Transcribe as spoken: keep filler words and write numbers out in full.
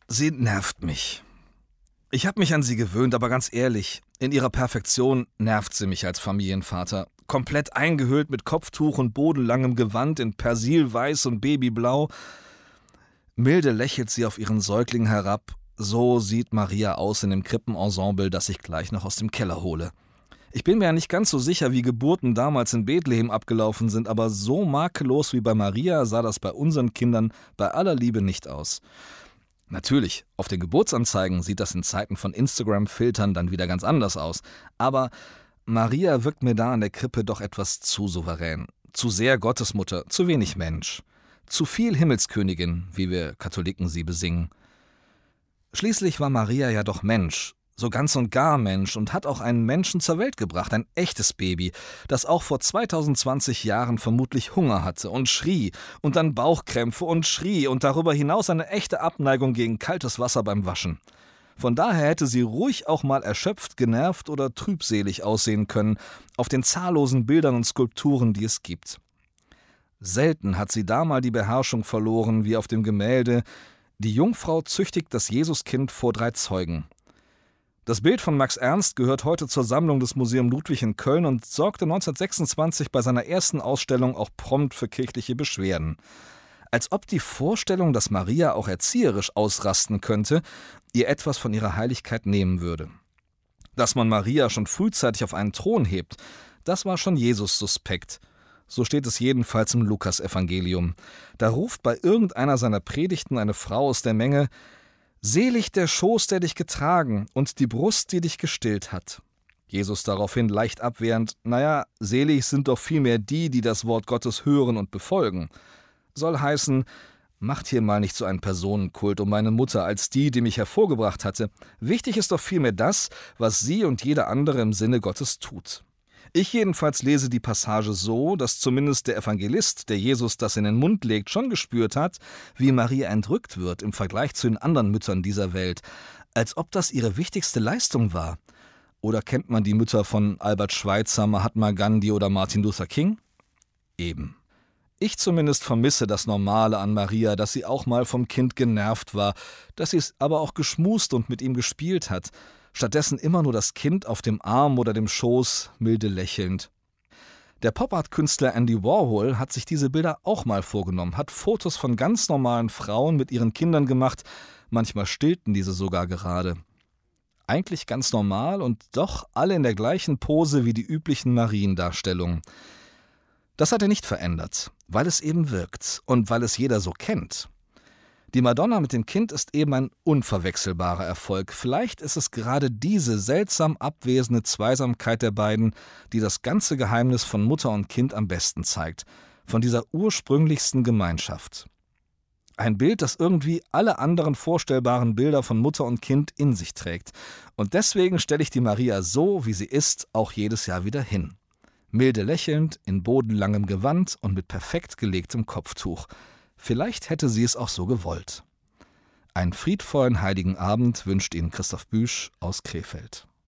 Sie nervt mich. Ich habe mich an sie gewöhnt, aber ganz ehrlich, in ihrer Perfektion nervt sie mich als Familienvater. Komplett eingehüllt mit Kopftuch und bodenlangem Gewand in Persilweiß und Babyblau. Milde lächelt sie auf ihren Säugling herab. So sieht Maria aus in dem Krippenensemble, das ich gleich noch aus dem Keller hole. Ich bin mir ja nicht ganz so sicher, wie Geburten damals in Bethlehem abgelaufen sind, aber so makellos wie bei Maria sah das bei unseren Kindern bei aller Liebe nicht aus. Natürlich, auf den Geburtsanzeigen sieht das in Zeiten von Instagram-Filtern dann wieder ganz anders aus. Aber Maria wirkt mir da an der Krippe doch etwas zu souverän. Zu sehr Gottesmutter, zu wenig Mensch. Zu viel Himmelskönigin, wie wir Katholiken sie besingen. Schließlich war Maria ja doch Mensch, so ganz und gar Mensch und hat auch einen Menschen zur Welt gebracht, ein echtes Baby, das auch vor zweitausendzwanzig Jahren vermutlich Hunger hatte und schrie und dann Bauchkrämpfe und schrie und darüber hinaus eine echte Abneigung gegen kaltes Wasser beim Waschen. Von daher hätte sie ruhig auch mal erschöpft, genervt oder trübselig aussehen können auf den zahllosen Bildern und Skulpturen, die es gibt. Selten hat sie da mal die Beherrschung verloren, wie auf dem Gemälde »Die Jungfrau züchtigt das Jesuskind vor drei Zeugen«. Das Bild von Max Ernst gehört heute zur Sammlung des Museum Ludwig in Köln und sorgte neunzehnhundertsechsundzwanzig bei seiner ersten Ausstellung auch prompt für kirchliche Beschwerden. Als ob die Vorstellung, dass Maria auch erzieherisch ausrasten könnte, ihr etwas von ihrer Heiligkeit nehmen würde. Dass man Maria schon frühzeitig auf einen Thron hebt, das war schon Jesus suspekt. So steht es jedenfalls im Lukasevangelium. Da ruft bei irgendeiner seiner Predigten eine Frau aus der Menge: »Selig der Schoß, der dich getragen, und die Brust, die dich gestillt hat.« Jesus daraufhin leicht abwehrend: »Naja, selig sind doch vielmehr die, die das Wort Gottes hören und befolgen.« Soll heißen, macht hier mal nicht so einen Personenkult um meine Mutter als die, die mich hervorgebracht hatte. Wichtig ist doch vielmehr das, was sie und jeder andere im Sinne Gottes tut. Ich jedenfalls lese die Passage so, dass zumindest der Evangelist, der Jesus das in den Mund legt, schon gespürt hat, wie Maria entrückt wird im Vergleich zu den anderen Müttern dieser Welt, als ob das ihre wichtigste Leistung war. Oder kennt man die Mütter von Albert Schweitzer, Mahatma Gandhi oder Martin Luther King? Eben. Ich zumindest vermisse das Normale an Maria, dass sie auch mal vom Kind genervt war, dass sie es aber auch geschmust und mit ihm gespielt hat. Stattdessen immer nur das Kind auf dem Arm oder dem Schoß, milde lächelnd. Der Pop-Art-Künstler Andy Warhol hat sich diese Bilder auch mal vorgenommen, hat Fotos von ganz normalen Frauen mit ihren Kindern gemacht, manchmal stillten diese sogar gerade. Eigentlich ganz normal und doch alle in der gleichen Pose wie die üblichen Mariendarstellungen. Das hat er nicht verändert, weil es eben wirkt und weil es jeder so kennt. Die Madonna mit dem Kind ist eben ein unverwechselbarer Erfolg. Vielleicht ist es gerade diese seltsam abwesende Zweisamkeit der beiden, die das ganze Geheimnis von Mutter und Kind am besten zeigt, von dieser ursprünglichsten Gemeinschaft. Ein Bild, das irgendwie alle anderen vorstellbaren Bilder von Mutter und Kind in sich trägt. Und deswegen stelle ich die Maria so, wie sie ist, auch jedes Jahr wieder hin. Milde lächelnd, in bodenlangem Gewand und mit perfekt gelegtem Kopftuch. Vielleicht hätte sie es auch so gewollt. Einen friedvollen heiligen Abend wünscht Ihnen Christoph Büsch aus Krefeld.